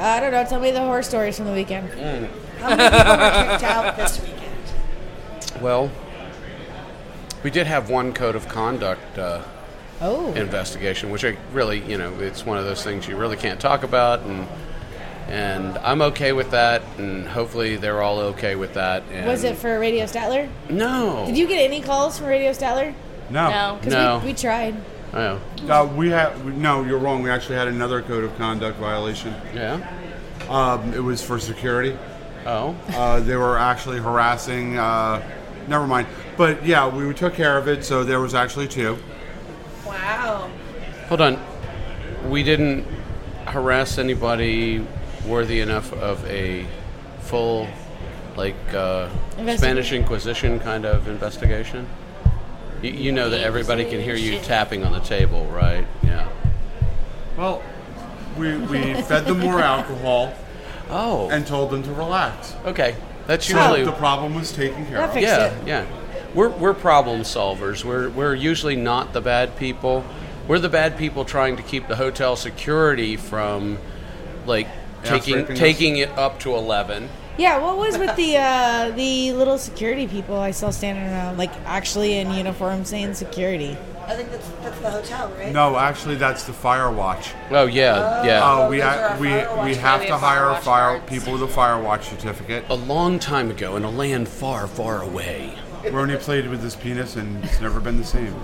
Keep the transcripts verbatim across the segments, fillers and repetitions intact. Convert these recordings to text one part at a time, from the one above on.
I don't know. Tell me the horror stories from the weekend. Mm. How many people were kicked out this weekend? Well, we did have one code of conduct uh, oh. investigation, which I really, you know, it's one of those things you really can't talk about, and and I'm okay with that, and hopefully they're all okay with that. And Was it for Radio Statler? No. Did you get any calls from Radio Statler? No. No. Because No. we, we tried. Oh. Uh, we had we, no. You're wrong. We actually had another code of conduct violation. Yeah. Um, it was for security. Oh. Uh, they were actually harassing. Uh, never mind. But yeah, we took care of it. So there was actually two. Wow. Hold on. We didn't harass anybody worthy enough of a full, like, uh, Investigation. Spanish Inquisition kind of investigation? You, you know that everybody can hear you tapping on the table, right? Yeah. Well, we we fed them more alcohol Oh. and told them to relax. Okay. That's So usually... the problem was taken care That of. fixed Yeah, it. yeah. We're we're problem solvers. We're we're usually not the bad people. We're the bad people trying to keep the hotel security from, like, taking Outstripping us. taking it up to eleven. Yeah, what was with the uh, the little security people I saw standing around, like actually in uniform saying security? I think that's that's the hotel, right? No, actually, that's the fire watch. Oh yeah, yeah. Oh, we those ha- are our we fire watch. we have we to have hire fire a watch fire guards. people with a fire watch certificate. A long time ago in a land far, far away. Ronnie played with his penis, and it's never been the same.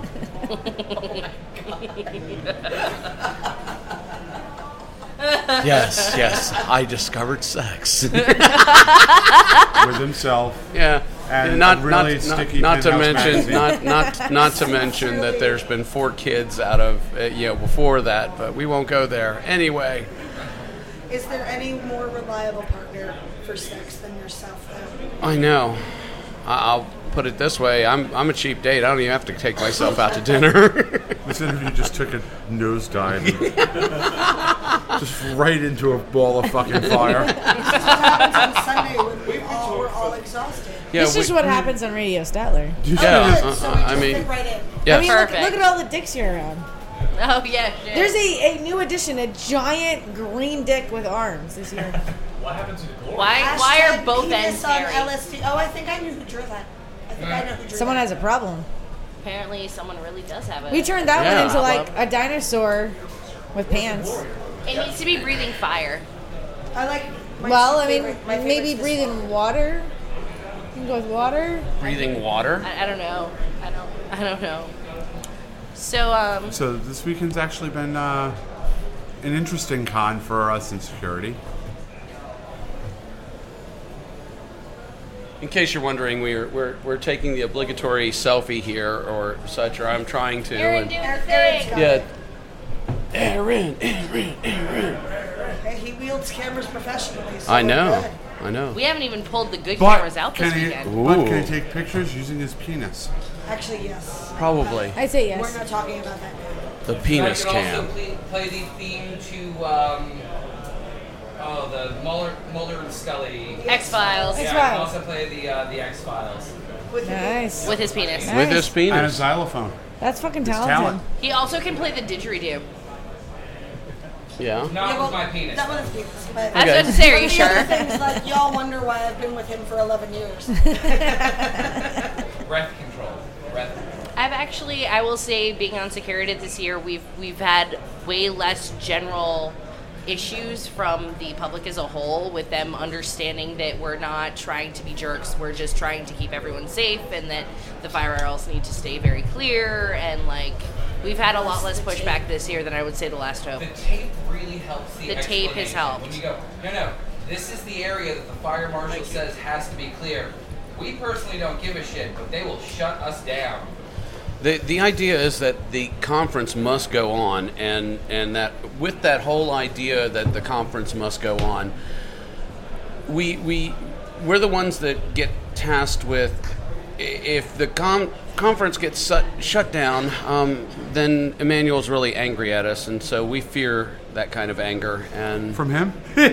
Yes, yes. I discovered sex. With himself. Yeah. And not a really not, sticky not, not to Penthouse mention magazine. not not not to mention that there's been four kids out of uh, you know before that, but we won't go there anyway. Is there any more reliable partner for sex than yourself, though? I know. I- I'll put it this way: I'm I'm a cheap date. I don't even have to take myself out to dinner. This interview just took a nosedive. Just right into a ball of fucking fire. This is what happens on Sunday when we all we're all exhausted. Yeah, this is we- what happens on Radio Statler. Yeah, Good, uh, so uh, we I just mean- fit right in. Yes. I mean, look, Perfect. look at all the dicks you're around. Oh, yeah. shit. There's a, a new addition, a giant green dick with arms this year. What happened to the glory? Why, why Hashtag are both penis ends on hairy? L S D? Oh, I think I knew who drew that. I think I know who drew Someone that. has a problem. Apparently, someone really does have it. We turned that Yeah. one into like a dinosaur with pants. It needs to be breathing fire. I like. my Well, two I mean, favorite- my maybe favorites this breathing fall. water. You can go with water. Breathing water. I, I don't know. I don't. I don't know. So, um, So this weekend's actually been uh, an interesting con for us in security. In case you're wondering, we're we're we're taking the obligatory selfie here or such, or I'm trying to. Aaron, and- do Aaron- the Aaron's thing. got yeah. Aaron, Aaron, Aaron. Hey, he wields cameras professionally. So I we're know. good. I know. We haven't even pulled the good But cameras out this can he, weekend. but can Ooh. he take pictures using his penis? Actually, yes. Probably I say We're yes. not talking about that now. the penis I can cam. also play, play the theme to um, oh the Mulder, Mulder and Scully. X Files Yeah, I X-Files. can also play the uh, the X Files. With the- Nice. with his penis. Nice. With his And a penis. xylophone. That's fucking It's talented. talent. He also can play the didgeridoo. Yeah. Not Yeah, with well, my penis. Not with his penis, but. I was Okay. about to say, are you One of the other sure? things, like, y'all wonder why I've been with him for eleven years. Breath control. Breath. I've actually, I will say, being on security this year, we've we've had way less general issues from the public as a whole, with them understanding that we're not trying to be jerks, we're just trying to keep everyone safe, and that the fire aisles need to stay very clear, and like we've had a lot less pushback this year than I would say the last The hope. tape really helps the The tape has explanation. helped. When you go, no, no, this is the area that the fire marshal says has to be clear. We personally don't give a shit, but they will shut us down. The the idea is that the conference must go on, and, and that with that whole idea that the conference must go on, we we we're the ones that get tasked with i- if the com- conference gets shut shut down, um, then Emmanuel's really angry at us, and so we fear that kind of anger. And From him?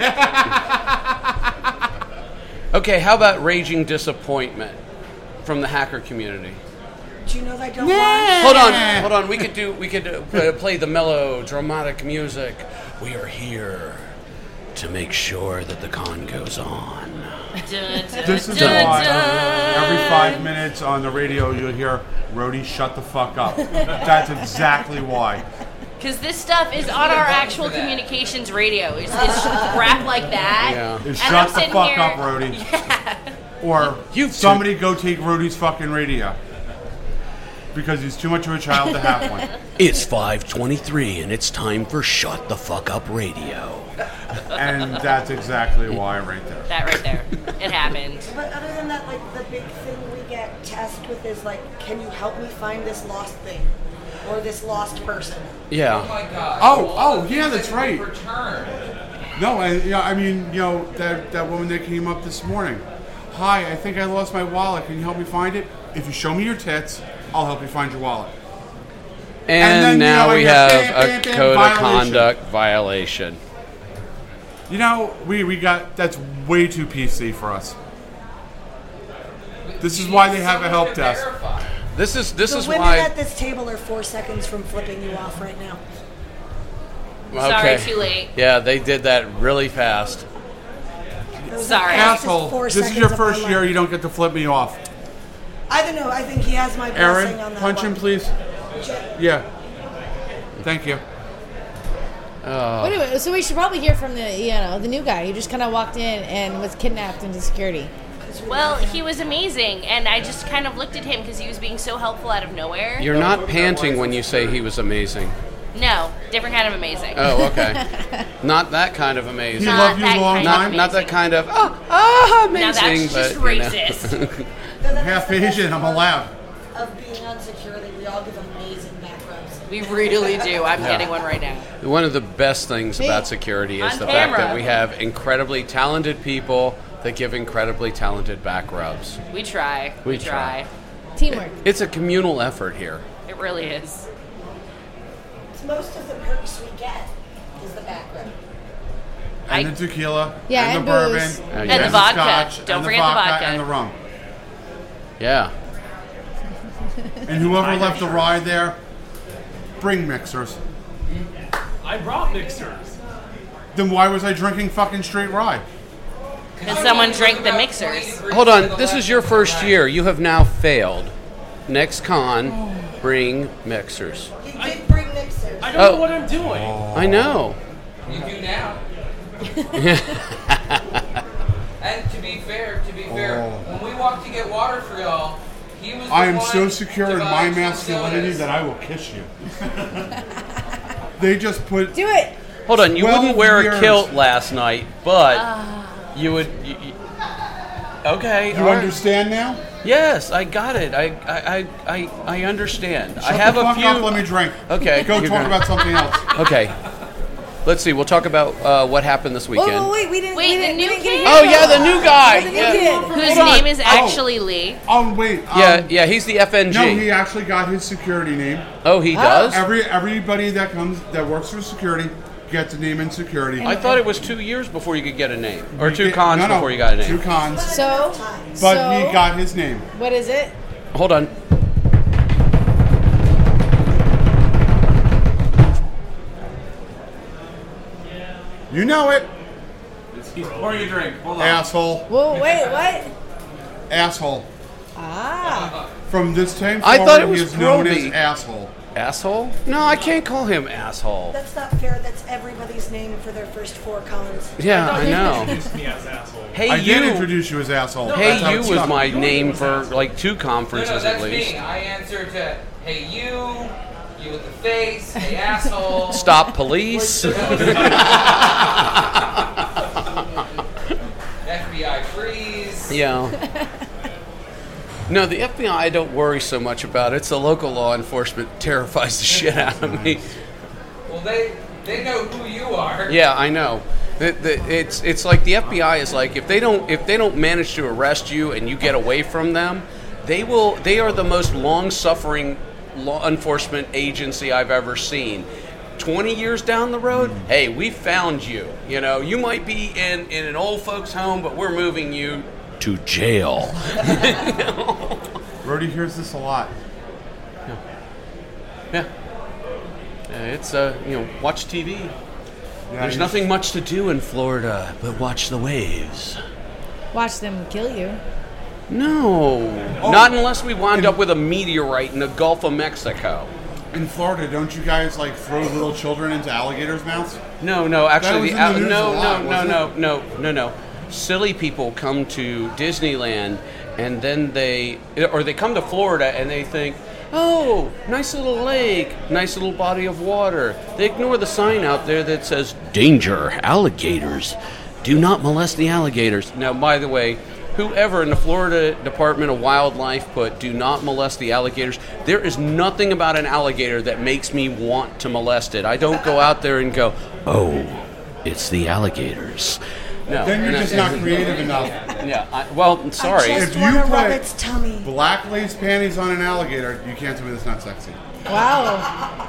okay, how about raging disappointment from the hacker community? Do you know that I don't watch? Hold on, hold on. We could do. We could uh, play the mellow, dramatic music. We are here. to make sure that the con goes on. Dun, dun, This is dun, why dun. every five minutes on the radio you'll hear, Rhodey, shut the fuck up. That's exactly why. Because this stuff is on our actual communications radio. It's, it's crap like that. Yeah. Is And shut I'm the sitting fuck here- up, Rhodey. Yeah. Or You somebody go take Rhodey's fucking radio. Because he's too much of a child to have one. It's five twenty-three, and it's time for Shut the Fuck Up Radio. And that's exactly why right there. That right there. It happened. But other than that, like the big thing we get tasked with is like, can you help me find this lost thing or this lost person? Oh Yeah. my God. Oh, All oh, the yeah, things that's that can be right. returned. No, I, yeah, I mean, you know, that, that woman that came up this morning. Hi, I think I lost my wallet. Can you help me find it? If you show me your tits, I'll help you find your wallet. And, And then, you now know, I we got have bam, a bam, bam, code of violation. conduct violation. You know, we, we got, that's way too P C for us. This is You why need they have a someone help to desk. verify. This is this The is women why. at this table are four seconds from flipping you off right now. Sorry, too late. Yeah, they did that really fast. Those Sorry. are fastest Asshole, four this is seconds your of my first life. year. You don't get to flip me off. I don't know. I think he has my blessing Aaron, on that punch one. him, please. Yeah. Thank you. Wait a minute, so we should probably hear from the you know the new guy who just kind of walked in and was kidnapped into security. Well, he was amazing, and I just kind of looked at him because he was being so helpful out of nowhere. You're not panting when you say he was amazing. No, different kind of amazing. Oh, okay. Not that kind of He amazing. Not loved you that a long kind Not time. not that kind of oh, oh amazing. Now that's just but, you know. racist. Half Asian, I'm allowed. Of being on security, we all give amazing back rubs. We really do. I'm getting one right now. One of the best things Me. about security is On the fact camera. that we have incredibly talented people that give incredibly talented back rubs. We try. We We, try. try. Teamwork. It's a communal effort here. It really is. It's most of the perks we get is the back rub. And I- the tequila. Yeah, and, and the bourbon. booze. And and the the vodka. scotch, Don't and forget the the vodka. vodka. And the rum. Yeah. And whoever left the ride there, bring mixers. I brought mixers. Then why was I drinking fucking straight rye? Because someone drank the mixers. Hold on. This is your first year. You have now failed. Next con, bring mixers. He did bring mixers. I don't Oh. know what I'm doing. I know. You do now. And to be fair, to be fair, Oh. when we walked to get water for y'all, he was. The I am one so secure to in buy my some masculinity sodas. that I will kiss you. They just put. Do it. Hold on. You twelve wouldn't wear years. a kilt last night, but you would. You, you- okay. You all right. understand now? Yes, I got it. I I I I, I understand. Shut I have the a fuck few. up, let me drink. Okay, Go you're talk gonna- about something else. Okay. Let's see. We'll talk about uh, what happened this Oh, weekend. oh, wait, we didn't. Wait, we the didn't, we new didn't get kid? him. Oh yeah, the new guy. The new Yeah. kid. Whose Hold on. name is Oh. actually Lee. Oh wait. Um, Yeah, yeah. He's the F N G. No, he actually got his security name. oh, he does. Every everybody that comes that works for security gets a name in security. I thought it was two years before you could get a name, or You two get- cons no, no, before you got a name. Two cons. So, But so, he got his name. what is it? Hold on. You know it, He's pouring a drink. Hold on. asshole. Whoa, wait, what? Asshole. Ah, From this time I forward, thought it was he is known Proby. as asshole. Asshole? No, I can't call him asshole. That's not fair. That's everybody's name for their first four cons. Yeah, I know. Introduced me as asshole. Hey I did you. introduce you as asshole. That's Hey how you it's was done. my name for like two No, conferences no, at that's least. me. I answer to, hey you, you with the face, hey asshole. Stop police. F B I freeze. Yeah. No, the F B I I don't worry so much about. It's the local law enforcement terrifies the shit out of me. Well, they they know who you are. Yeah, I know. The, the, it's it's like the F B I is like if they don't if they don't manage to arrest you and you get away from them, they will. They are the most long-suffering law enforcement agency I've ever seen. Twenty years down the road, hey, we found you. You know, you might be in in an old folks' home, but we're moving you to jail. Brody hears this a lot. Yeah. Uh, it's uh, you know, watch T V. Yeah, There's you- nothing much to do in Florida but watch the waves. Watch them kill you. No, Oh. not unless we wind up with a meteorite in the Gulf of Mexico. In Florida, don't you guys like throw little children into alligators' mouths? No, no, actually, was the, in the al- news no, a no, lot, no, wasn't no, it? no, no, no. Silly people come to Disneyland and then they, or they come to Florida and they think, oh, nice little lake, nice little body of water. They ignore the sign out there that says, danger, alligators. Do not molest the alligators. Now, by the way, whoever in the Florida Department of Wildlife put do not molest the alligators, there is nothing about an alligator that makes me want to molest it. I don't go out there and go, oh, it's the alligators. No. Then you're no, just not creative enough. Yeah, I, well, I'm sorry. I just If you want to put- rub its tummy. Black lace panties on an alligator, you can't tell me that's not sexy. Wow.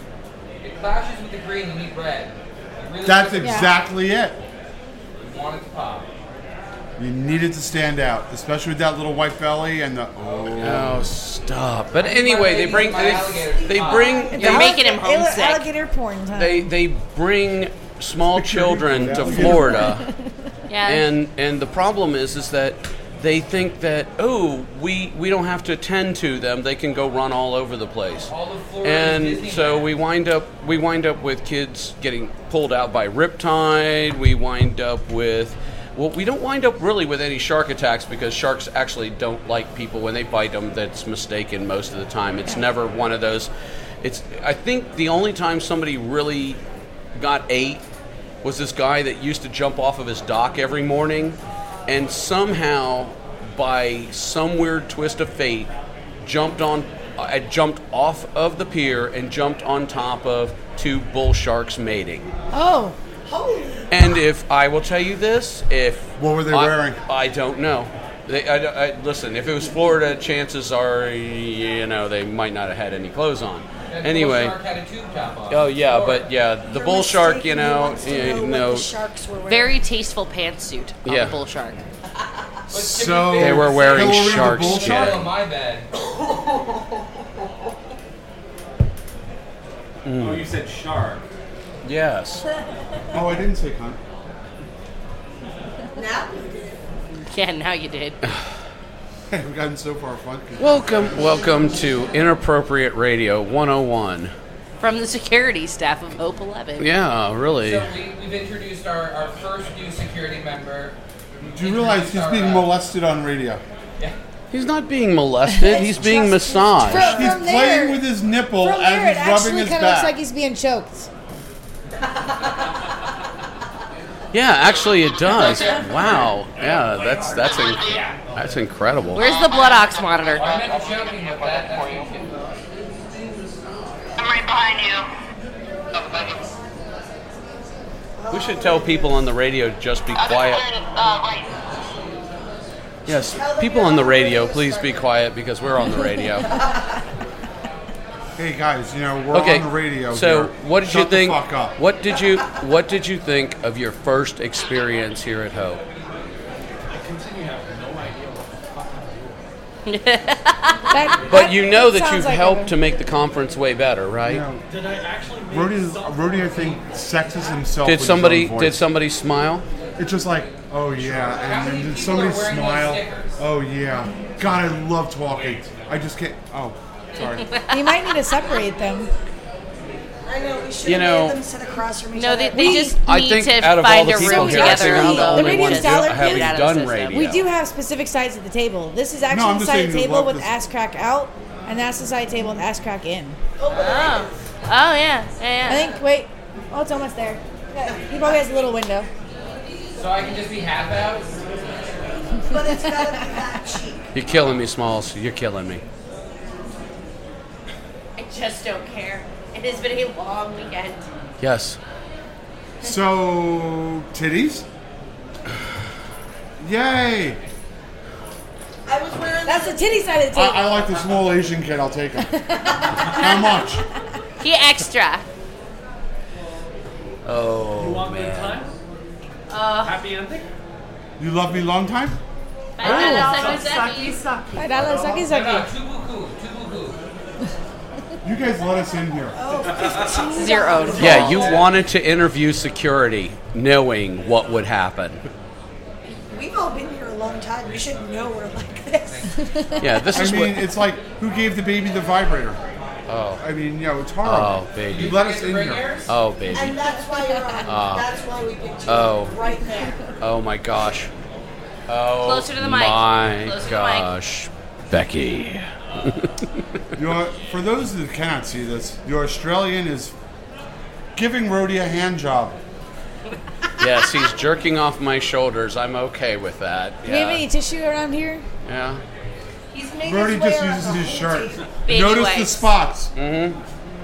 It clashes with the green, you need red. You really That's want exactly it. it- you want it to pop. You needed to stand out, especially with that little white belly and the. Oh. Oh, stop. But anyway, they bring, they, they bring, They're making him Alli- homesick. Alligator porn time. they, they bring small children to Florida. Yeah. And and the problem is is that they think that oh we we don't have to attend to them, they can go run all over the place. All of Florida And is Disneyland. so we wind up we wind up with kids getting pulled out by riptide. We wind up with well we don't wind up really with any shark attacks because sharks actually don't like people when they bite them. That's mistaken most of the time. It's never one of those. It's I think the only time somebody really got ate was this guy that used to jump off of his dock every morning and somehow by some weird twist of fate jumped on uh, jumped off of the pier and jumped on top of two bull sharks mating. Oh, And if I will tell you this, if What were they I, wearing? I don't know. They, I, I, listen, if it was Florida, chances are, you know, they might not have had any clothes on. That Anyway, bull shark had a tube top on. oh yeah, Florida. but yeah, the You're bull shark, mistaken. you He know, wants to you know what know, the sharks were wearing. Very tasteful pantsuit on Yeah. the bull shark. But to be So fair, They were wearing Hillary the shark bull skin. Child shark? on my bed. Oh, you said shark. yes. Oh, I didn't say cunt. Now you did. Yeah, now you did. We've gotten so far fun. Welcome, welcome to Inappropriate Radio one oh one. From the security staff of Hope eleven. Yeah, really. So we, we've introduced our, our first new security member. Do you realize he's being molested on radio? He's not being molested. He's being massaged. From- He's From playing there- with his nipple from there as it he's rubbing actually his kind of looks back. like he's being choked. Yeah, actually it does. Wow. Yeah, that's that's inc- that's incredible. Where's the blood ox monitor? I meant to joking with that. That's what you- I'm right behind you. We should tell people on the radio to just be quiet. Uh, right. Yes, people on the radio, please be quiet because we're on the radio. Hey guys, you know we're Okay. on the radio. So, here. what did Shut you think? The fuck up. What did you What did you think of your first experience here at Hope? I continue to have no idea what the fuck I'm doing. That, But you know that sounds you've like helped a- to make the conference way better, right? You know, Did I actually make Rody, something? Rody, I think sexes himself. Did with somebody his own Did voice. somebody smile? It's just like, oh yeah, and How then many did people somebody are wearing those smile? stickers? Oh yeah. God, I love talking. I just can't. Oh, sorry. You might need to separate them. I know, we should You have know- made them sit across from each No, they, other. they just I need think to out of all find the a people room here, I together. think I'm the although only we one just do- get having it out of done the system. radio. We do have specific sides at the table. This is actually I'm the just side saying of the you table love with this. ass crack out, and that's the side table with ass crack in. Oh. Oh, yeah. Yeah, yeah. I think, wait, oh, it's almost there. Yeah, he probably has a little window. So I can just be half out? But it's gotta be that cheap. You're killing me, Smalls. You're killing me. I just don't care. It has been a long weekend. Yes. So titties. Yay! I was wearing That's the titty side of the I, table. I like the small Asian kid. I'll take him. How much? He extra. Oh You want good man. time? Uh, Happy ending? You love me long time? Banana sucky sucky. Five dollars, sucky No, no, sucky. tubuku, tubuku. You guys let us in here. Oh, It's your own fault. Yeah, you wanted to interview security, knowing what would happen. We've all been here a long time. You should know we're like this. Yeah, this I is mean, what. it's like, who gave the baby the vibrator? Oh, I mean, you know, it's horrible. Oh, baby. You let us Get in the here. ringers? oh, baby. And that's why you're on. Ah. That's why we picked you Oh. right there. Oh my gosh. Oh Closer to the mic. my Closer to the mic. gosh, Becky. You know, for those that cannot see this, the Australian is giving Rhodey a hand job. Yes, he's jerking off my shoulders. I'm okay with that. Do we have Yeah. any tissue around here? Yeah. He's made Rhodey his way just around uses the his whole shirt. table. Baby Notice the wipes. spots. Mm-hmm.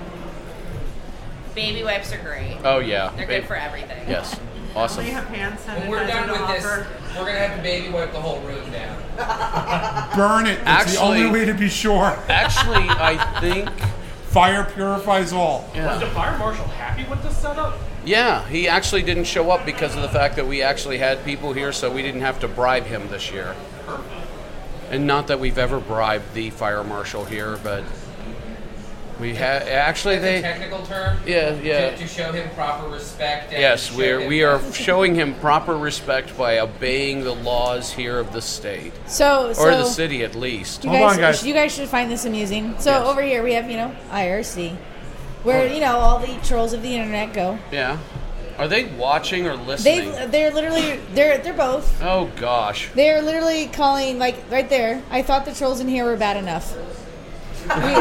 Baby wipes are great. Oh yeah. They're Ba- good for everything. Yes. Awesome. We have hand sanitizer When we're done to with this, offer. we're gonna have to baby wipe the whole room down. Burn it. It's the Actually- only way to be sure. Actually, I think. Fire purifies all. Was the fire marshal happy with the setup? Yeah, he actually didn't show up because of the fact that we actually had people here, so we didn't have to bribe him this year. And not that we've ever bribed the fire marshal here, but we had actually That's a they. technical term. Yeah, yeah. To, to show him proper respect. And Yes, to show we're him we are that- showing him proper respect by obeying the laws here of the state So, so or the city at least. You Hold guys, on, guys. you guys should find this amusing. So Yes. over here we have, you know, I R C, where you know all the trolls of the internet go. Yeah. Are they watching or listening? They they're literally they're they're both. Oh gosh. They're literally calling like right there. I thought the trolls in here were bad enough. We,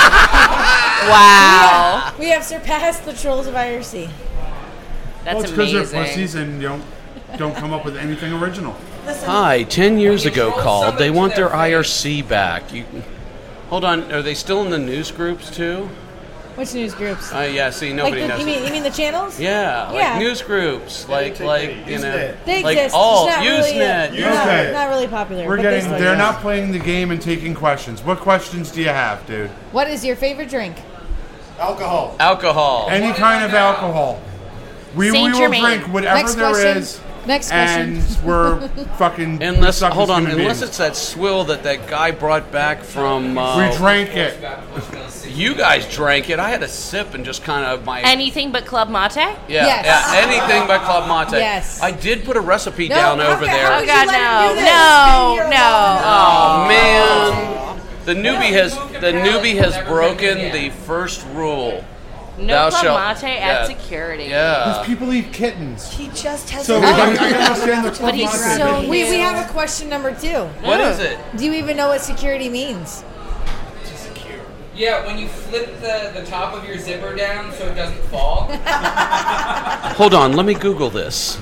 Wow. we have surpassed the trolls of I R C. That's well, it's because amazing. they're pussies and you don't, don't come up with anything original. Listen, Hi, ten years When you ago troll called. somebody They to want their their I R C face. back. You, hold on, are they still in the news groups too? Which news groups? Uh, yeah, see, like nobody the, knows. you mean you mean the channels? Yeah, like Yeah. news groups, like like you know, They like exist. all Just not really, Usenet. uh, yeah. not, Okay. not really popular. We're but they getting, still they're exist. not playing the game and taking questions. What questions do you have, dude? What is your favorite drink? Alcohol. Alcohol. Any What kind am of I now? alcohol. We, we Saint will Germain. drink whatever Next there question. is, Next question. and we're fucking Unless suck as hold on, human unless beings. it's that swill that that guy brought back from. Uh, We drank it. you guys drank it. I had a sip and just kind of my. Anything but Club Mate? yeah, Yes. yeah, anything but Club Mate. Yes. I did put a recipe No, down how over ca- there. how Oh could God, you let no, him do this? no, Stay here no. Oh man, the newbie has moved to the palate, newbie has never broken been the again. first rule. No Thou Club shalt- Mate yeah. at security. Yeah. Because people eat kittens. he just has. So a- I, I understand the But Club he's Mate so thing. We, we new. have a question number two. What is it? Do you even know what security means? Yeah, when you flip the, the top of your zipper down so it doesn't fall. Hold on, let me Google this.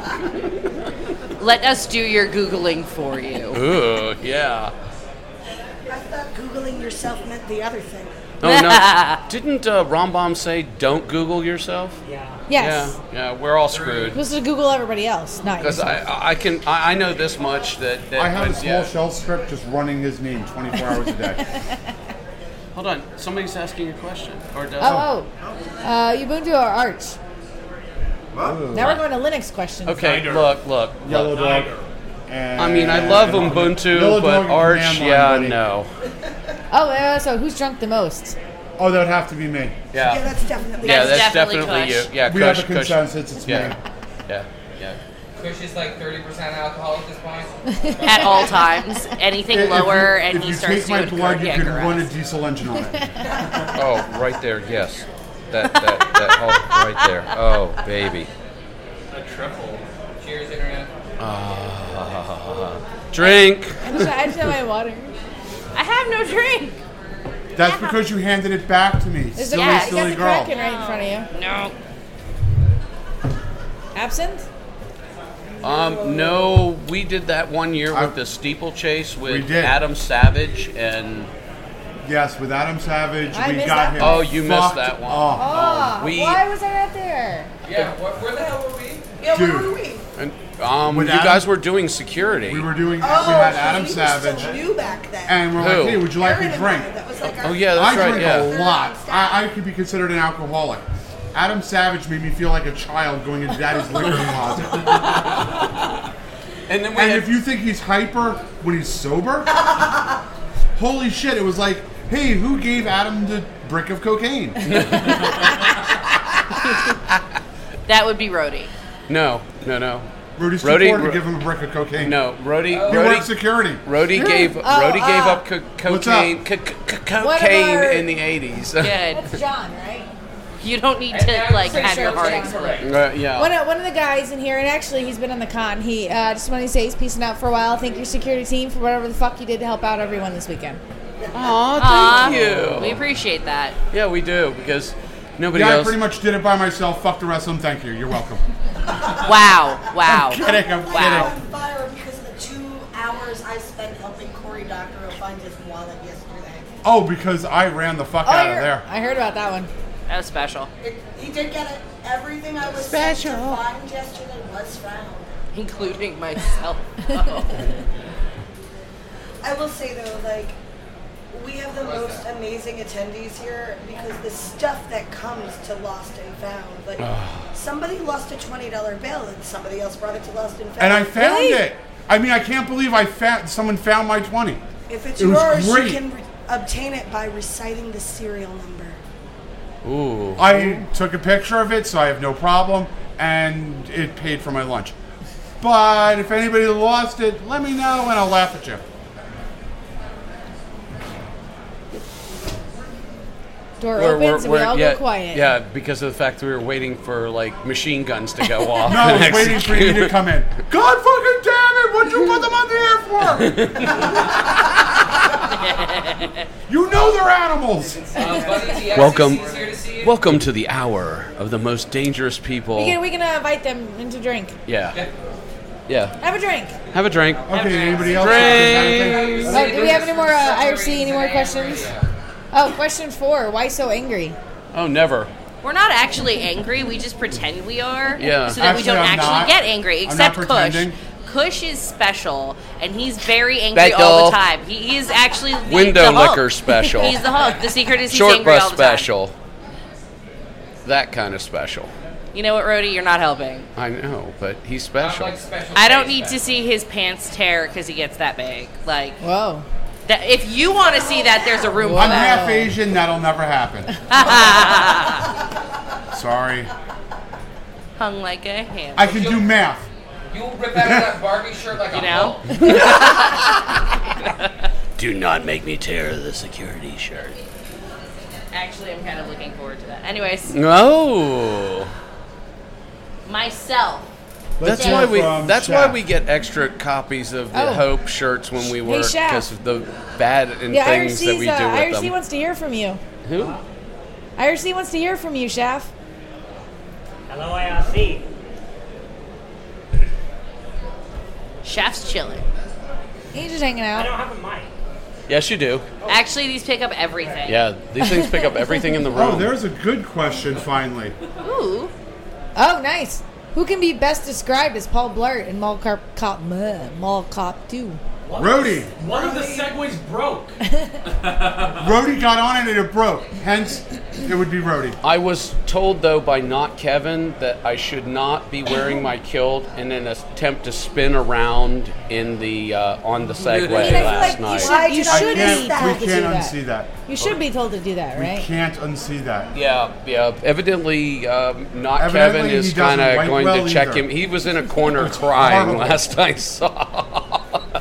Let us do your Googling for you. Ooh, yeah. I thought Googling yourself meant the other thing. Oh no! Didn't uh, Rambam say don't Google yourself? Yes. Yeah, yeah. We're all screwed. Supposed to Google everybody else, not Because yourself. I, I can, I, I know this much that. that I have a but, small yeah. shell script just running his name twenty-four hours a day. Hold on, somebody's asking a question, or does? Oh, oh. Uh, Ubuntu or Arch? What? Now we're going to Linux questions. Okay, Neither. look, look. Yellow look. dog. And I mean, I love Ubuntu, Yellow but dog Arch, and command yeah, line, buddy. no. Oh, uh, so who's drunk the most? Oh, that would have to be me. Yeah, Yeah, that's definitely. yeah, That's that's definitely definitely Kush. you. Yeah, We Kush, have a Kush. consensus. It's Yeah, me. yeah, yeah. Kush is like thirty percent alcohol at this point. At all times. Anything If- if lower, you, and if he you starts take my doing blood, you cardiac can run a arrest. diesel engine on it. Oh, right there, yes. That, that, that, oh, right there. Oh, baby. A triple. Cheers, internet. Ah, drink. I just, I just have my water. I have no drink. That's because you handed it back to me. Is Silly, it, yeah, you got silly the girl. Kraken right in front of you. No. Absinthe? Um, no, we did that one year I- with the steeplechase We with did. Adam Savage and. Yes, with Adam Savage, I we missed got that him. Oh, you missed fucked that one. up. Oh, we- why was I not there? Yeah, wh- where the hell were we? Yeah, Dude. where were we? And, um, With you Adam- guys were doing security. We were doing. Oh, we had so Adam we were Savage, so new back then. and we're Who? like, "Hey, would you like Aaron a and drink?" I, that was like our Oh yeah, that's I right. drink Yeah. a lot. I, I could be considered an alcoholic. Adam Savage made me feel like a child going into Daddy's liquor closet. And then we And had, if you think he's hyper when he's sober, holy shit! It was like, hey, who gave Adam the brick of cocaine. That would be Rhodey. No, no, no. Rudy's too Rhodey- poor to Ro- give him a brick of cocaine. No, Rhodey. He Rhodey, works security. Rhodey gave Oh, Rhodey gave uh, up co- What's cocaine up? co- co- What cocaine about- in the eighties. Good. That's John, right? You don't need And to now like say have your so, heart say explode. Uh, yeah. One of, one of the guys in here, and actually he's been on the con. He uh, just wanted to say he's peacing out for a while. Thank your security team for whatever the fuck you did to help out everyone this weekend. Aw, Aw, thank you. We appreciate that. Yeah, we do because nobody Yeah, I else. pretty much did it by myself. Fuck the rest of them. Thank you. You're welcome. Wow. Wow. I'm kidding. I'm Wow. kidding. On fire because of the two hours I spent helping Cory Doctorow find his wallet yesterday. Oh, because I ran the fuck Oh, out I of heard, there. I heard about that one. That was special. It, he did get it. Everything I was Special. sent to find yesterday was found. Including myself. Oh. I will say though, like, we have the most amazing attendees here because the stuff that comes to Lost and Found. Like, somebody lost a twenty dollar bill and somebody else brought it to Lost and Found. And I found Really? it. I mean, I can't believe I found someone found my twenty. If it's It was yours, great. you can re- obtain it by reciting the serial number. Ooh. I took a picture of it, so I have no problem, and it paid for my lunch. But if anybody lost it, let me know, and I'll laugh at you. Door We're- opens we're- and we we're- all yeah, go quiet. Yeah, because of the fact that we were waiting for like machine guns to go off. No, I and was waiting for you to execute. come in. God fucking damn it! What'd you put them on the air for? You know they're animals. Uh, Buddy T X Welcome, is here to see you. welcome to the hour of the most dangerous people. We can, we can uh, invite them into drink. Yeah, yeah. Have a drink. Have a drink. Okay, anybody else? Drink. Oh, do we have any more uh, I R C, any more questions? Oh, question four. Why so angry? Oh, never. We're not actually angry. We just pretend we are. Yeah. So that we Actually, don't I'm actually not. get angry. I'm Except not Kush. pretending. Kush is special, and he's very angry Special. all the time. He is actually the, Window the Hulk. liquor special. He's the Hulk. The secret is he's Short angry bus all the time. special. That kind of special. You know what, Rhodey? You're not helping. I know, but he's I'm special. like special I don't K need to special. see his pants tear because he gets that big. Like, Whoa. that, if you want to see that, there's a room for I'm that. half Asian. That'll never happen. Sorry. Hung like a ham. I can do math. You'll rip out of that Barbie shirt like You a know? Hulk. Do not make me tear the security shirt. Actually, I'm kind of looking forward to that. Anyways, No. myself. That's hear why we. from That's Shaq. why we get extra copies of the Oh. Hope shirts when we work Shaq. because of the bad and Yeah, things that I R C's, we do uh, with I R C them. wants to hear from you. Who? I R C wants to hear from you, Shaf. Hello, I R C. Chef's chilling. He's just hanging I out. don't have a mic. Yes, you do. Actually, these pick up everything. Yeah, these things pick up everything in the room. Oh, there's a good question finally. Ooh. Oh, nice. Who can be best described as Paul Blart in Mall Cop, Cop Mall, Mall Cop two? Rhodey. One of the segways broke. Rhodey got on it and it broke. Hence, it would be Rhodey. I was told though by not Kevin that I should not be wearing my kilt in an attempt to spin around in the uh, on the Segway I mean, I last feel night. like you Why should, you did I should miss be that? told We to do can't that. unsee that. You should be told to do that, We right? can't unsee that. Yeah, yeah. Evidently, um, not Evidently, Kevin he is doesn't kind of wipe going well to check either. him. He was in a corner crying horrible. last I saw.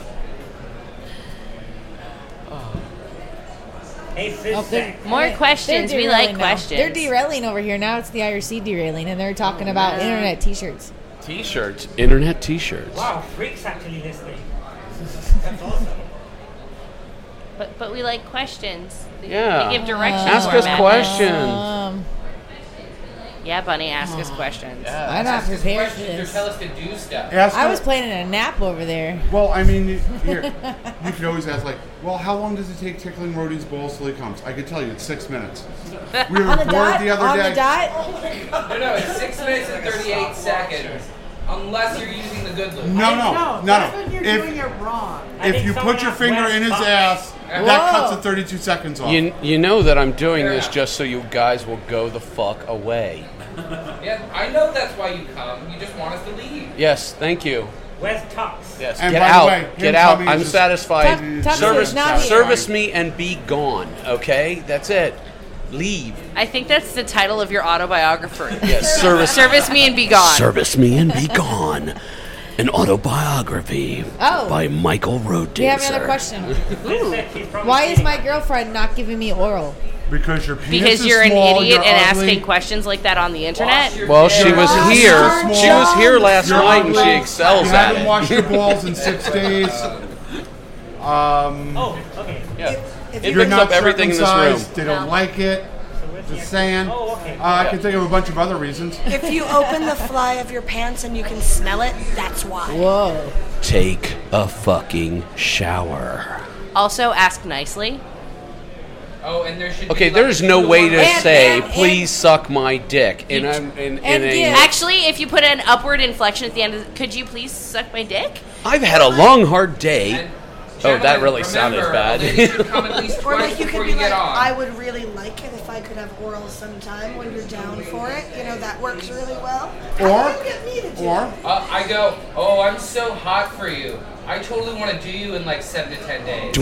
Hey, Fizz Oh, they're- Sack. More they're questions. We derailing like now. questions. They're derailing over here. Now it's the I R C derailing, and they're talking about internet t-shirts. T-shirts, internet T-shirts. Wow, Freak's actually listening. That's awesome. But but we like questions. They, Yeah. they give direction. Ask to our us madness. questions. Um, Yeah, Bunny, ask us questions. I'm not Ask us prepared for questions or this. tell us to do stuff. Ask I her- was planning a nap over there. Well, I mean, here, you could always ask, like, well, how long does it take tickling Rhodey's balls till he comes? I could tell you, it's six minutes. We were On the bored dot? the other On day. the dot? No, no, it's six minutes and thirty-eight seconds. Unless you're using the good lube. No, no, no, that's no. when you're If, doing it wrong. I if think you someone put your asked finger Wes in his Buck. ass, that Whoa. cuts the thirty-two seconds off. You you know that I'm doing this just so you guys will go the fuck away. Yeah, I know that's why you come. You just want us to leave. Yes, thank you. Where's Tux? Yes, And get by the out. way, him get out. coming I'm is- satisfied. Tuck- Tuck service is not here. service me and be gone. Okay, that's it. Leave. I think that's the title of your autobiography. Yes, service. Service me and be gone. Service me and be gone. An autobiography Oh. by Michael Road Do you have another question? Why is my girlfriend not giving me oral? Because your penis Because is you're an small, idiot you're and ugly. asking questions like that on the internet. Well, she was You're here. ugly, She was here last you're night, and she ugly, excels You at haven't it. washed your balls in six days. Um, Oh, okay. Yeah. If It you- you're picks not up everything in this room. circumcised, They don't No. like it. Just saying. Oh, okay. Uh, I can think of a bunch of other reasons. If you open the fly of your pants and you can smell it, that's why. Whoa. Take a fucking shower. Also, ask nicely. Oh, and there should Okay, be like there's no two way to ones. And- say, and- and- please suck my dick. And I'm in, in And a. yeah. Actually, if you put an upward inflection at the end, of, could you please suck my dick? I've had a long, hard day. And Oh, that gentlemen, really sounded remember, bad. a lady should come at least Or twice like you before could you be like, get on. I would really like it if I could have oral sometime when you're down for it. You know, that works really well. Or- How do you get me to do Or, it? Uh, I go, oh, I'm so hot for you. I totally want to do you in like seven to ten days.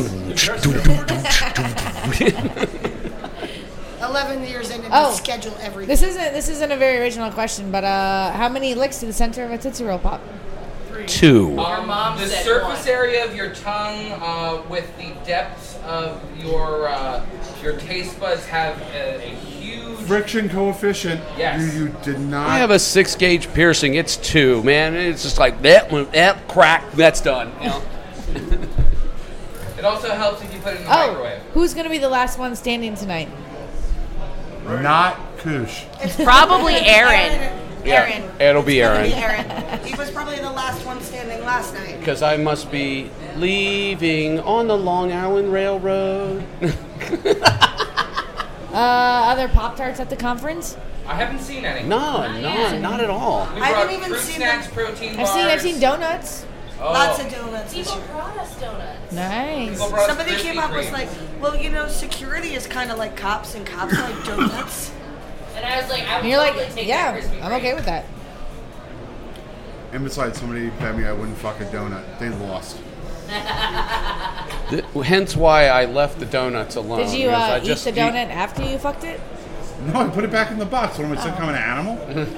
Eleven years in and Oh. you schedule everything. This isn't this isn't a very original question, but uh, how many licks to the center of a Tootsie Roll Pop? Two. Um, mom the said surface one. area of your tongue uh, with the depth of your uh, your taste buds have a, a huge friction coefficient. Yes. You, you did not. I have a six gauge piercing. It's two, man. It's just like that one, that crack. That's done. You know? It also helps if you put it in the Oh, microwave. who's gonna be the last one standing tonight? Not Koosh. It's Probably Aaron. Aaron. It'll be Aaron. Aaron. He was probably the last one standing last night. Because I must be leaving on the Long Island Railroad. Uh, other Pop Tarts at the conference? I haven't seen any. No, no, not at all. We I brought didn't even fruit see snacks, them. protein I've bars. seen I've seen donuts. Oh. Lots of donuts this year. brought us donuts. Nice. People brought us Somebody Krispy came up was Kremes. like, well, you know, security is kind of like cops, and cops like donuts. And I was like, I would And you're like, totally take yeah, that Krispy I'm Kreme. okay with that. And besides, somebody bet me I wouldn't fuck a donut. They lost. Th- Hence why I left the donuts alone. Did you because uh, I eat just the donut after you fucked it? No, I put it back in the box. What am I, some kind of an animal?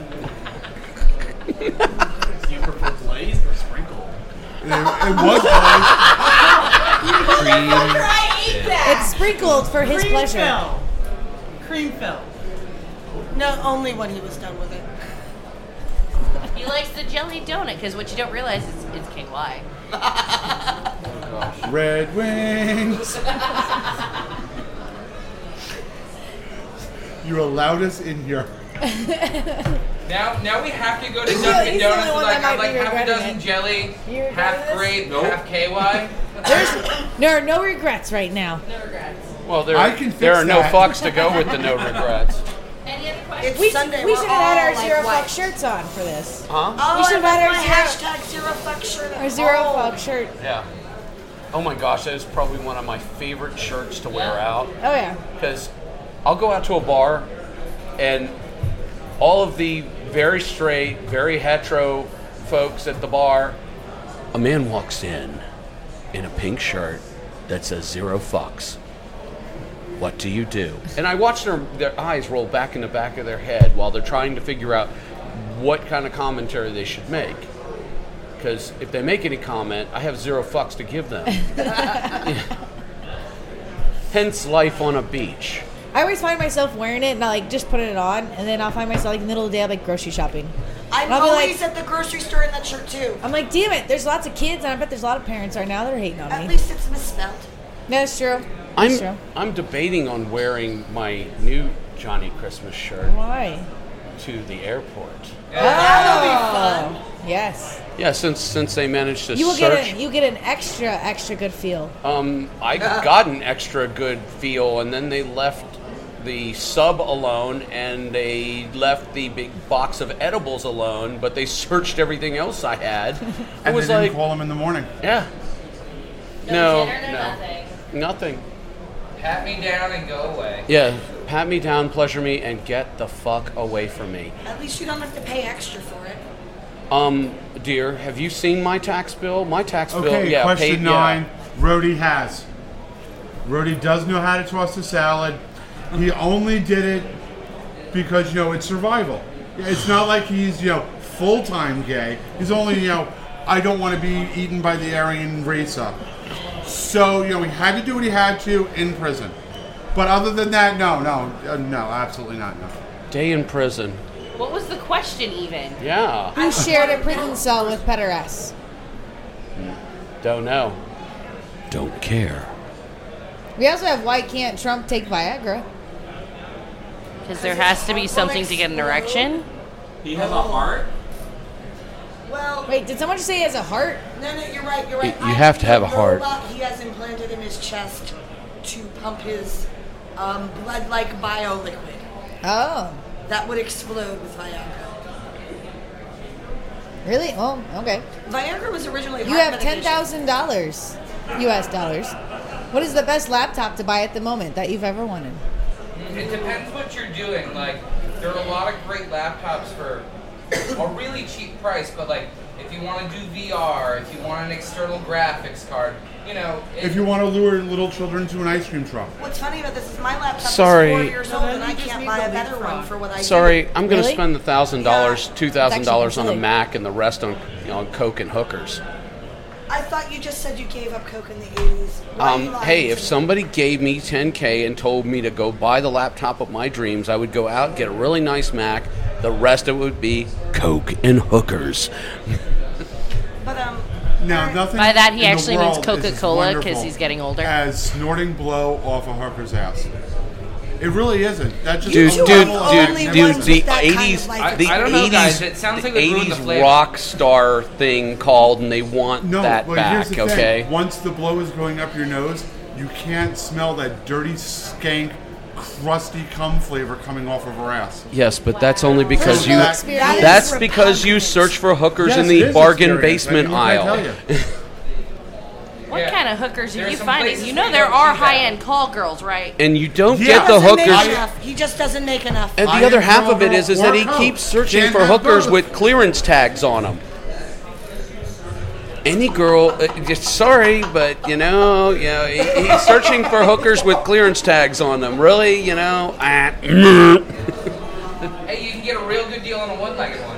Do you prefer glazed or sprinkled? It, it was glazed. It's sprinkled for his Cream pleasure. fill. Cream fill. No, only when he was done with it. He likes the jelly donut because what you don't realize is it's K Y. Red Wings. You allowed us in here. Now, now we have to go to He's the- Dunkin' he's the only Donuts. one Like, that have might like be half a regretting dozen it. jelly, You regretting half this? grape, Nope. half K Y. There's there are no regrets right now. No regrets. Well, there, I can fix there are no that. fucks to go with the no regrets. Any other questions? It's We, Sunday. we we're should have had all, our like, zero white. fuck shirts on for this. Huh? Oh, We should I have had left our my zero- hashtag zero fuck shirt. Our zero Oh. fuck shirt. Yeah. Oh my gosh, that is probably one of my favorite shirts to wear out. Oh yeah. Because I'll go out to a bar and all of the very straight, very hetero folks at the bar, a man walks in in a pink shirt that says zero fucks. What do you do? And I watch their, their eyes roll back in the back of their head while they're trying to figure out what kind of commentary they should make. Because if they make any comment, I have zero fucks to give them. Hence life on a beach. I always find myself wearing it and I like just put it on and then I'll find myself like in the middle of the day I'm like grocery shopping. I'm And I'll be always like- at the grocery store in that shirt too. I'm like, damn it, there's lots of kids and I bet there's a lot of parents right now that are hating on At me. least it's misspelled. No, that's true. That's I'm true. I'm debating on wearing my new Johnny Christmas shirt Why? to the airport. Oh, yes. Yeah, since since they managed to You will search, get a, you get an extra extra good feel. um, I got an extra good feel, and then they left the sub alone, and they left the big box of edibles alone, but they searched everything else I had. I And was they didn't like, call him in the morning. yeah, No no, dinner, no no, nothing. nothing. Pat me down and go away. Yeah, pat me down, pleasure me, and get the fuck away from me. At least you don't have to pay extra for it. Um, dear, have you seen my tax bill? My tax bill, Okay, yeah, question paid, nine. yeah. Rhodey has. Rhodey does know how to toss a salad. He only did it because, you know, it's survival. It's not like he's, you know, full-time gay. He's only, you know, I don't want to be eaten by the Aryan race up. So, you know, he had to do what he had to in prison. But other than that, no, no, uh, no, absolutely not, no. Day in prison. What was the question even? Yeah. Who shared a prison cell with Pederast? Don't know. Don't care. We also have why can't Trump take Viagra? Because there has to be something to get an erection. He has a heart? Well, Wait, did someone just say he has a heart? no, no, you're right, you're right. You have to have a the heart. robot He has implanted in his chest to pump his um, blood-like bio-liquid. Oh, That would explode with Viagra. really? Oh, okay. Viagra was originally You heart have ten medication. thousand dollars, U S dollars. What is the best laptop to buy at the moment that you've ever wanted? It depends what you're doing. Like, there are a lot of great laptops for a really cheap price, but like, if you want to do V R, if you want an external graphics card, you know. It, If you want to lure little children to an ice cream truck. What's funny about this is my laptop Sorry. is four years old and I can't buy a better one for what I Sorry, do. I'm going to Really? spend the thousand dollars, two thousand dollars on a silly. Mac, and the rest on, you know, on coke and hookers. I thought you just said you gave up Coke in the eighties. Why are you Um, lying hey, to if me? somebody gave me ten K and told me to go buy the laptop of my dreams, I would go out, get a really nice Mac. The rest of it would be coke and hookers. But um, Now, nothing By that, he in the actually means world is as Coca-Cola, 'cause wonderful he's getting older. As snorting blow off a hooker's ass. It really isn't. That just Dude, a dude, level of dude, only dude, ones the with that kind of eighties, life the I don't know, eighties, guys. It sounds like the it ruined the eighties flavor. rock star thing called, and they want No, that but back. here's the Okay. thing. Once the blow is going up your nose, you can't smell that dirty, skank, crusty cum flavor coming off of her ass. Yes, but that's only because you. Personal experience. That's because you search for hookers Yes, in it the is bargain experience. basement I mean, what can I aisle. tell you? What Yeah. kind of hookers are There are you some finding? places You where know you there don't are see that. high-end call girls, right? And you don't Yeah. get the doesn't make hookers. enough. He just doesn't make enough. And the I other am half girl, of it is, is that he girl, keeps searching can't for have hookers both. with clearance tags on them. Any girl, uh, just sorry, but you know, you know, he, he's searching for hookers with clearance tags on them. Really, you know, ah, Hey, you can get a real good deal on a one-legged one.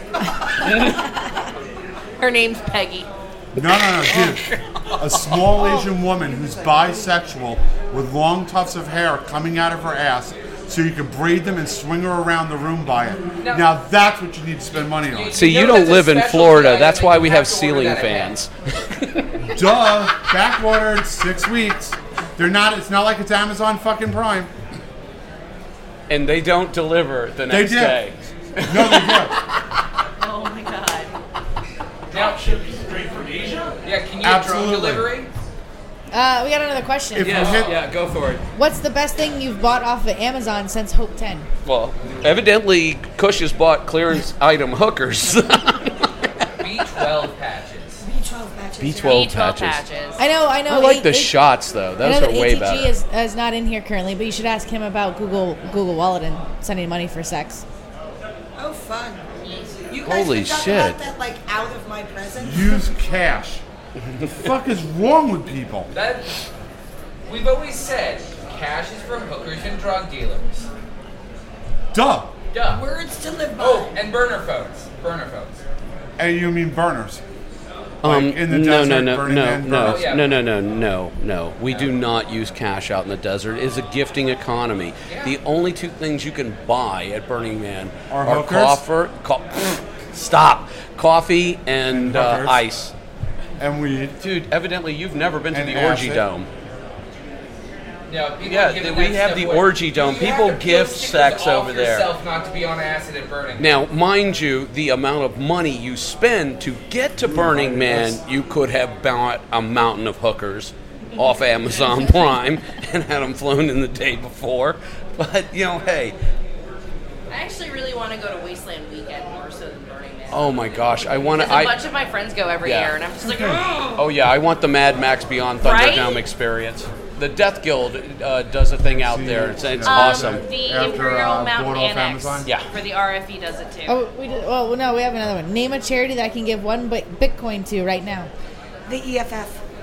Her name's Peggy. No, no, no, dude. A small Asian woman who's bisexual with long tufts of hair coming out of her ass so you can braid them and swing her around the room by it. Now- Now that's what you need to spend money on. see, you know don't that's a live in specialty Florida. item That's that why you we have have to order ceiling that ahead. fans. Duh. Backordered six weeks. They're not. It's not like it's Amazon fucking Prime. And they don't deliver the They next did. day. No, they do. Oh my god. Now, Straight from Asia? yeah, can you Absolutely. drone delivery? Uh, we got another question. If Yeah, we hit, yeah, go for it. What's the best thing you've bought off of Amazon since Hope ten? Well, evidently, Kush has bought clearance item hookers. B twelve patches. B twelve matches. B twelve B twelve patches. patches. I know, I know. I like A- the A- shots though. I Those know are that way A T G better. is, is not in here currently, but you should ask him about Google Google Wallet and sending money for sex. Oh, fun. You guys Holy can talk shit. about that like out of my presence. use cash. The fuck is wrong with people? That we've always said, cash is for hookers and drug dealers. Duh. Duh. Words to live by. Oh, and burner phones. Burner phones. And you mean burners? Um, Like in the no, desert, no, no, Burning no, Man no, burners. Oh, yeah. no, no, no, no, no. We do not use cash out in the desert. It is a gifting economy. Yeah. The only two things you can buy at Burning Man Are are hookers? coffer, co- stop, coffee and, And uh, hookers. ice. And weed. Dude, evidently you've never been to And the Orgy acid. Dome. Yeah, people Yeah, are giving we that have stuff the away. orgy dome. You People have to gift peel stickers sex off over there. yourself not to be on acid at Burning. Now, mind you, the amount of money you spend to get to Burning Man, you could have bought a mountain of hookers off Amazon Prime and had them flown in the day before. But, you know, hey, I actually really want to go to Wasteland Weekend more so than Burning Man. oh my gosh, I want to. Because a I bunch of my friends go every Yeah. year, and I'm just like, oh. Oh, yeah, I want the Mad Max Beyond Right? Thunderdome experience. The Death Guild uh, does a thing out there. It's, it's Um, awesome. The After, Imperial uh, Mountain bought off Annex Amazon? Yeah. for the R F E does it too. Oh, we did, well, no, we have another one. Name a charity that I can give one bi- Bitcoin to right now. The E F F.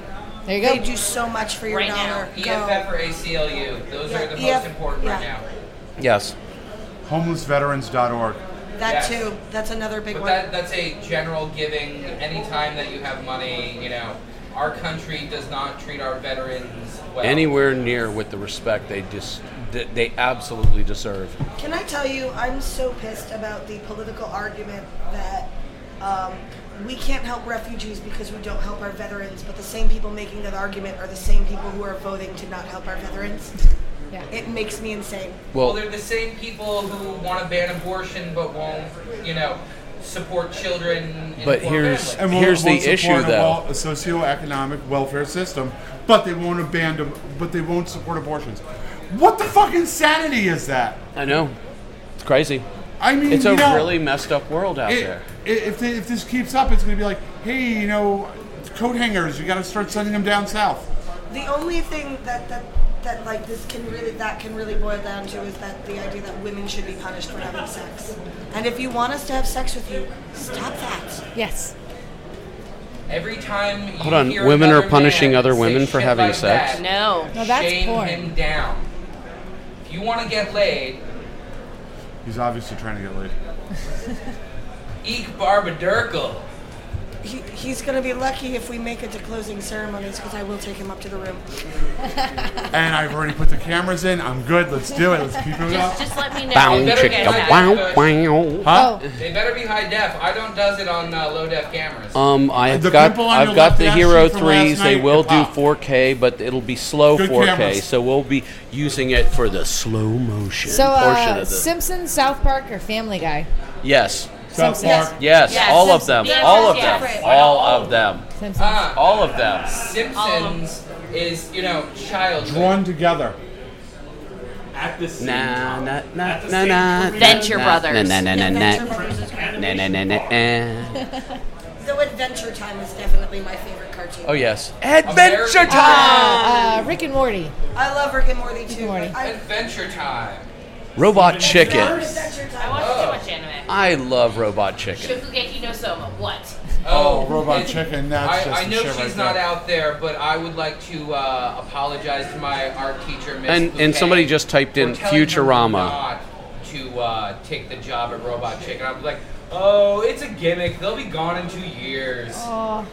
There you go. They do so much for your Right dollar. now. E Go. F F or A C L U. Those Yeah, are the E F most important right yeah. now. Yes. homeless veterans dot org. That Yes. too. That's another big But one. that, that's a general giving. Anytime that you have money, you know, our country does not treat our veterans well. Anywhere near with the respect they just they absolutely deserve. Can I tell you, I'm so pissed about the political argument that um, we can't help refugees because we don't help our veterans, but the same people making that argument are the same people who are voting to not help our veterans. Yeah. It makes me insane. Well, Well, they're the same people who want to ban abortion but won't, you know, support children in But poor here's- families. And won't- Here's the won't support issue, a, though. wel- a socioeconomic welfare system, but they won't abandon, but they won't support abortions. What the fucking insanity is that? I know. It's crazy. I mean, It's a you know, really messed up world out it- there. i- If they, if this keeps up, it's going to be like, hey, you know, coat hangers, you got to start sending them down south. The only thing that, that that like this can really that can really boil down to is that the idea that women should be punished for having sex. And if you want us to have sex with you, stop that. Yes. Every time you Hold on, hear women are another punishing man other say women for shit having like sex? that, No. No, that's shame porn. him down. If you want to get laid, He's obviously trying to get laid. eek Barbadurkle. He, he's going to be lucky if we make it to closing ceremonies because I will take him up to the room. And I've already put the cameras in. I'm good. Let's do it. Let's keep it up. Just, just let me know. Bow, better chicka, get that wow, good. wow. Huh? Oh, They better be high def. I don't does it on uh, low def cameras. Um, I've The got pimple on I've your got left the ass Hero cheek from last threes. They night, will it do popped. four K, but it'll be slow Good four K. cameras. So we'll be using it for the slow motion so portion uh, of the. Simpsons, South Park, or Family Guy? yes, South Simpsons. Park. yes, Yes, all of Simpsons. them, Yes, all of yes, them, yes. all of them, Simpsons. Ah, all of them. Simpsons is, you know, childhood. Drawn together. At the same Na time. na At na the na same na. time. Venture na, Brothers. Na na na na Venture na. Brothers is great. Na na na na na. Though Adventure Time is definitely my favorite cartoon. Oh yes, Adventure American- Time. Uh, Rick and Morty. I love Rick and Morty too. and Morty. but I, Adventure Time. Robot Chicken. Adventure I Time. watch Oh. too much anime. I love Robot Chicken. Shokugeki no Soma. What? Oh, Robot and Chicken, that's I, just I the know shit she's right not there. out there, but I would like to uh, apologize to my art teacher, Miss And and Bouquet, somebody just typed for in telling her Futurama. not to uh, take the job at Robot Chicken. I was like, oh, it's a gimmick. They'll be gone in two years. Oh,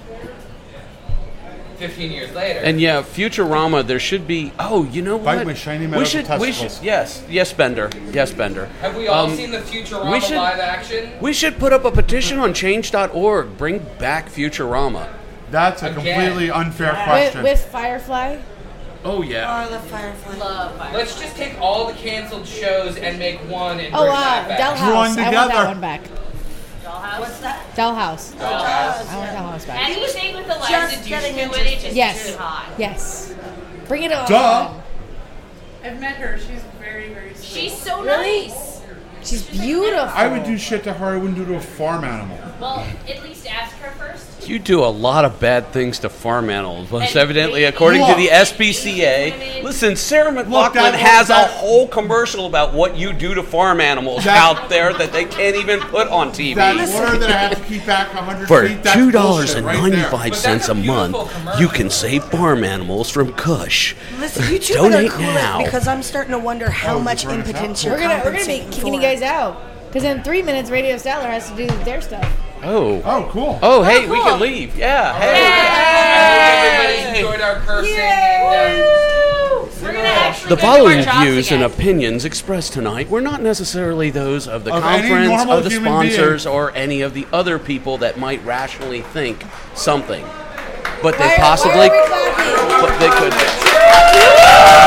Fifteen years later. And yeah, Futurama. There should be. Oh, you know Fight what? with shiny we metal should. We testicles. should. Yes. Yes, Bender. Yes, Bender. Have we all Um, seen the Futurama we should- live action? We should put up a petition on change dot org. Bring back Futurama. That's a Again. completely unfair with, question. with Firefly. Oh Oh, yeah. I love Firefly. Love Fire. Let's just take all the canceled shows and make one and Oh, bring uh, that back. Dollhouse. Drawn I want that together. one back. Dollhouse. What's that? Dollhouse. Dollhouse. I want Dollhouse back. Anything with Eliza just getting Dushku in it just Yes. makes me hot. Yes. Bring it on. Duh. I've met her. She's very, very sweet. She's so Really? nice. She's beautiful. I would do shit to her I wouldn't do to a farm animal. Well, at least ask her first. You do a lot of bad things to farm animals. Well, And evidently, they- according to Look. the S P C A. Listen, Sarah McLachlan that- has that- a whole commercial about what you do to farm animals That- out there that they can't even put on T V. That order that I have to keep back one hundred For feet, that's two dollars bullshit and right there. ninety-five But cents that's a a month, beautiful commercial. you can save farm animals from Kush. Listen, you two better Donate cool now. it because I'm starting to wonder how Oh, much you're running impotence out? you're We're gonna we're gonna be compensating kicking you for. guys out because in three minutes Radio Stellar has to do their stuff. Oh. Oh, cool. Oh, hey, we cool. can leave. Yeah. I hope everybody's Hey. enjoyed our cursing. Yay. And, uh, We're gonna actually The go do following our jobs views and again. opinions expressed tonight were not necessarily those of the Of any conference, normal of the human sponsors, or any of the other people that might rationally think something. But they Why are- possibly, why are we clapping? but they could.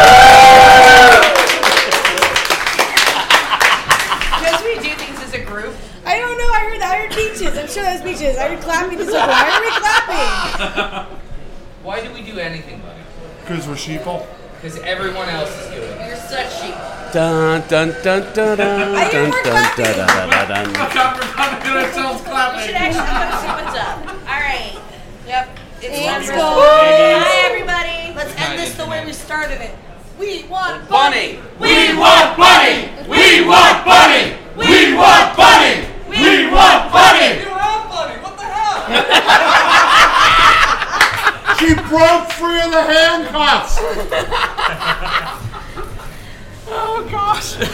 Because we do things as a group. I don't know. I heard I heard beaches. I'm sure that's beaches. I heard clapping. It's like, why are we clapping? why do we do anything, buddy? Because we're sheeple. Because everyone else is doing it. You're such sheep. Dun dun dun dun dun I hear dun more dun clapping. dun dun dun dun. ourselves We clapping. should actually come see what's up. All right. Yep. It's Let's time go. for- Hi, everybody. Let's end this the way we started it. We want Bunny. We want Bunny! We want Bunny!